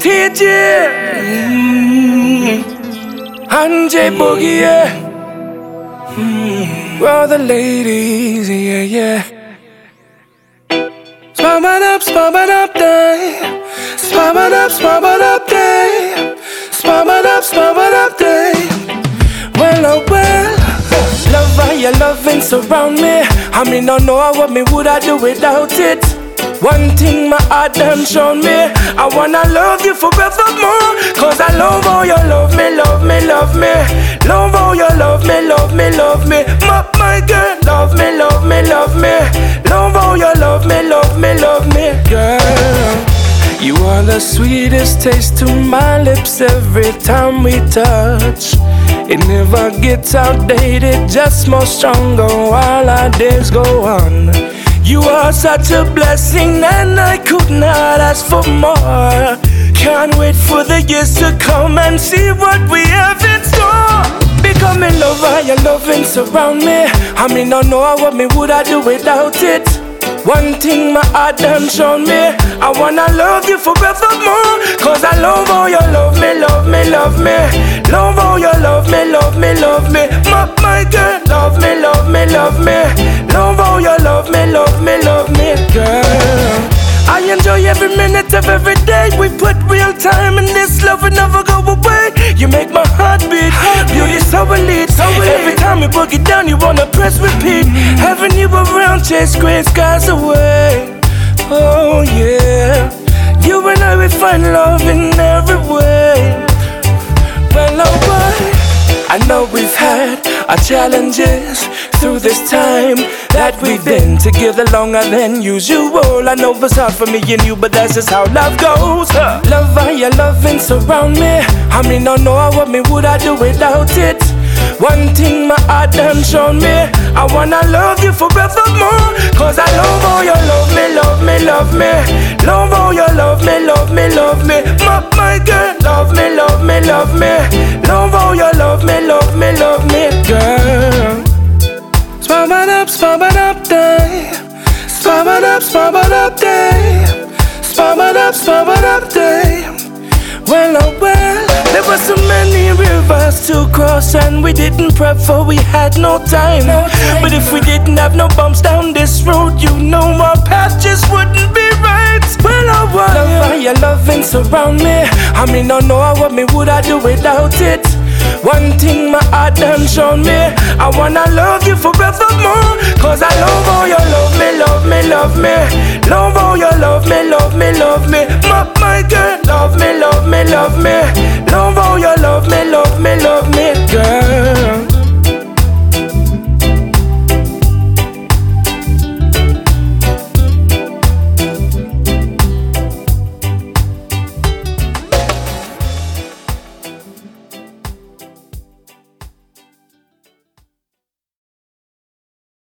KJ, J Boogie, yeah. Where are the ladies, yeah, yeah. Spam it up, day. Spam it up, day. Spam it up, day. Well, oh well. Love how you loving surround me. I mean, don't know what me would I do without it. One thing my heart done shown me, I wanna love you forevermore. Cause I love how you love me, love me, love me. Love how you love me, love me, love me. My girl, love me, love me, love me. Love how you love me, love me, love me. Girl, you are the sweetest taste to my lips every time we touch. It never gets outdated, just more stronger while our days go on. You are such a blessing and I could not ask for more. Can't wait for the years to come and see what we have in store. Become in love while your loving surround me. I mean, don't know what me would I do without it. One thing my heart done shown me, I wanna love you forevermore. Cause I love how you love me, love me, love me. Love how you love me, love me, love me. My girl, love me, love me, love me. Love how you love me, love me, love me. Girl, I enjoy every minute of every day. We put real time in this love will never go away. You make my heart beat, beauty so elite. Every time you book it down, you wanna press repeat. Having you around, chase green skies away. Oh yeah, you and I will find love in every way. Well, oh boy, I know we've had our challenges through this time that we've been together longer than usual. I know it's hard for me and you, but that's just how love goes. Love how you loving surround me. I mean, don't know what me would I do without it. One thing my heart done shown me, I wanna love you forevermore. Cause I love how you love me, love me, love me. Love how you love me, love me, love me. My girl, love me, love me, love me. Love how you love me, love me, love me. Girl, spam it up, day. Spam it up, day. Spam it up, day. Well, oh well, there were so many rivers to cross and we didn't prep for we had no time. But if we didn't have no bumps down this road, you know our path just wouldn't be right. Well, oh well, love how you loving surround me. I mean, don't know what me would I do without it. One thing my heart done shown me, I wanna love you forevermore. Cause I love how you love me, love me, love me. Love how you love me, love me, love me. My girl, love me, love me, love me.